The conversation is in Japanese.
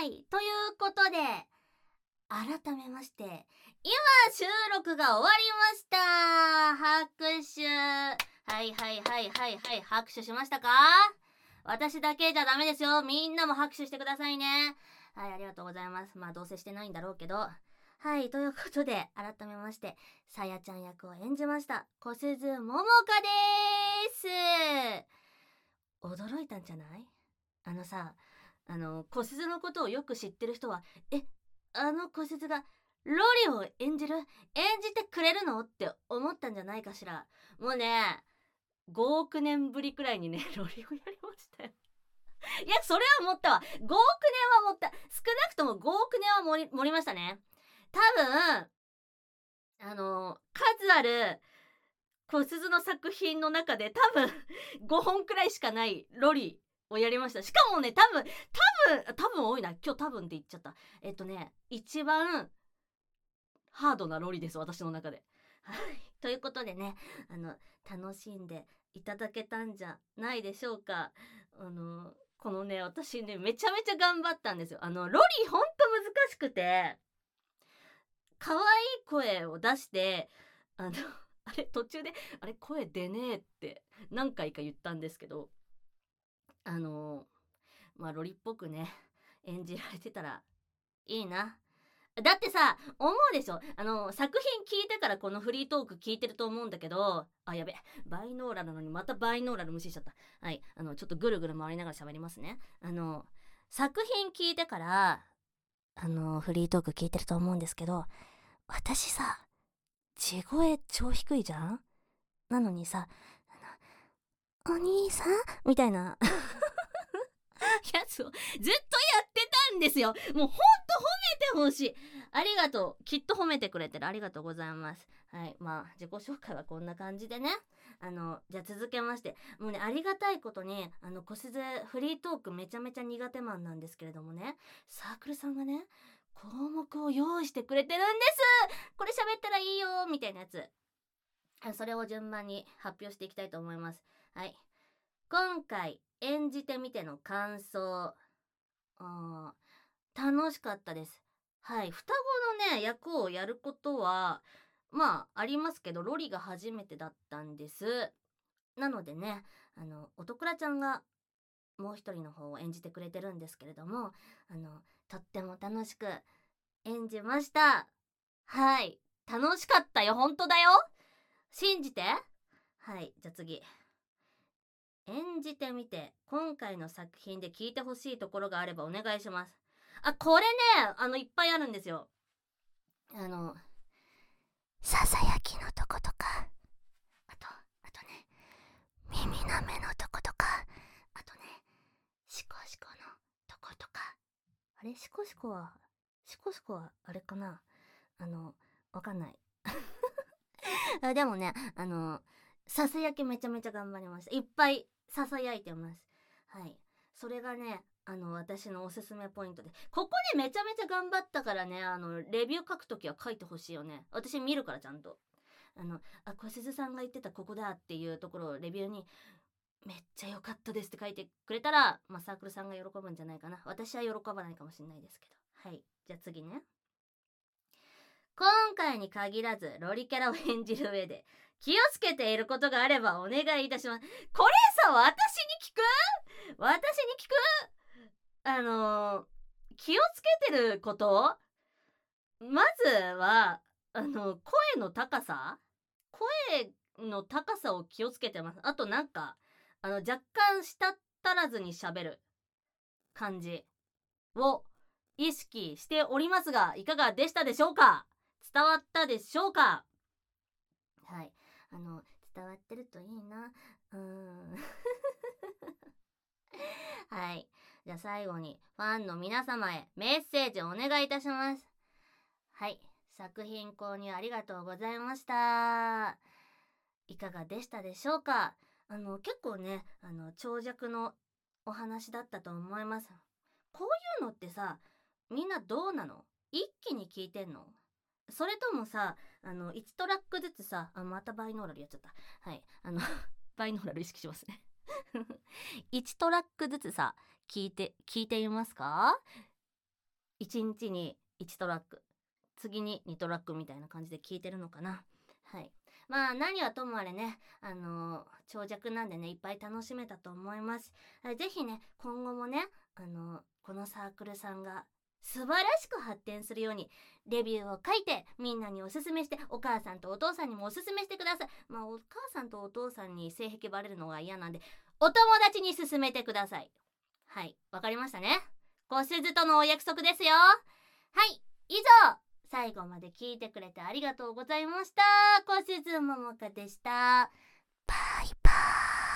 い、ということで改めまして今収録が終わりました。拍手。はいはいはいはいはい、拍手しましたか？私だけじゃダメですよ。みんなも拍手してくださいね。はい、ありがとうございます。まあどうせしてないんだろうけど。はい、ということで改めましてさやちゃん役を演じました小鈴ももかです。驚いたんじゃない？小鈴のことをよく知ってる人は、小鈴がロリを演じてくれるのって思ったんじゃないかしら。もうね、5億年ぶりくらいにね、ロリをやりましたよ。いや、それは思ったわ。5億年は思った。少なくとも5億年は盛りましたね。多分、数ある小鈴の作品の中で多分5本くらいしかないロリをやりました。しかもね、多分多いな。今日多分って言っちゃった。一番ハードなロリです、私の中で。はい。ということでね、楽しんでいただけたんじゃないでしょうか。このね、私ね、めちゃめちゃ頑張ったんですよ。ロリほんと難しくて、可愛い声を出して、あれ途中で声出ねえって何回か言ったんですけど、ロリっぽくね演じられてたらいいな。だってさ、思うでしょ、作品聞いてからこのフリートーク聞いてると思うんだけど、やべ、バイノーラルなのにまたバイノーラル無視しちゃった。はい、ちょっとぐるぐる回りながら喋りますね。作品聞いてからフリートーク聞いてると思うんですけど、私さ、地声超低いじゃん。なのにさ、お兄さんみたいなやつをずっとやってたんですよ。もうほんと褒めてほしい。ありがとう。きっと褒めてくれてる。ありがとうございます。はい。まあ自己紹介はこんな感じでね。じゃあ続けまして、もうね、ありがたいことに小鈴フリートークめちゃめちゃ苦手マンなんですけれどもね、サークルさんがね項目を用意してくれてるんです。これ喋ったらいいよみたいなやつ。それを順番に発表していきたいと思います。はい。今回演じてみての感想。楽しかったです。はい。双子のね、役をやることは、まあ、ありますけど、ロリが初めてだったんです。なのでね、音倉ちゃんがもう一人の方を演じてくれてるんですけれども、とっても楽しく演じました。はい。楽しかったよ。本当だよ。信じて。はい。じゃあ次。演じてみて今回の作品で聞いてほしいところがあればお願いします。これね、いっぱいあるんですよ。ささやきのとことか、あとね、耳なめのとことか、あとね、シコシコのとことか。あれ、シコシコはあれかな、わかんない。でもね、ささやきめちゃめちゃ頑張りました。いっぱいささやいてます。はい。それがね、私のおすすめポイントで。ここでめちゃめちゃ頑張ったからね、レビュー書くときは書いてほしいよね。私見るからちゃんと。小鈴さんが言ってたここだっていうところをレビューに、めっちゃ良かったですって書いてくれたら、まあ、サークルさんが喜ぶんじゃないかな。私は喜ばないかもしれないですけど。はい。じゃあ次ね。今回に限らずロリキャラを演じる上で気をつけていることがあればお願いいたします。これさ、私に聞く？気をつけてること、まずは声の高さを気をつけてます。あとなんか若干舌足らずに喋る感じを意識しておりますが、いかがでしたでしょうか？伝わったでしょうか？はい。伝わってるといいな。はい。じゃあ最後にファンの皆様へメッセージをお願いいたします。はい。作品購入ありがとうございました。いかがでしたでしょうか？結構ね、長尺のお話だったと思います。こういうのってさ、みんなどうなの？一気に聞いてんの？それともさ、1トラックずつさ、またバイノーラルやっちゃった。はい。バイノーラル意識しますね。1トラックずつさ、聞いていますか？ 1日に1トラック、次に2トラックみたいな感じで聞いてるのかな。はい。まあ何はともあれね、長尺なんでね、いっぱい楽しめたと思います。ぜひね、今後もね、このサークルさんが素晴らしく発展するようにレビューを書いてみんなにおすすめして、お母さんとお父さんにもおすすめしてください。まあお母さんとお父さんに性癖バレるのが嫌なんで、お友達に勧めてください。はい、わかりましたね。小鈴とのお約束ですよ。はい、以上、最後まで聞いてくれてありがとうございました。小鈴ももかでした。バイバーイ。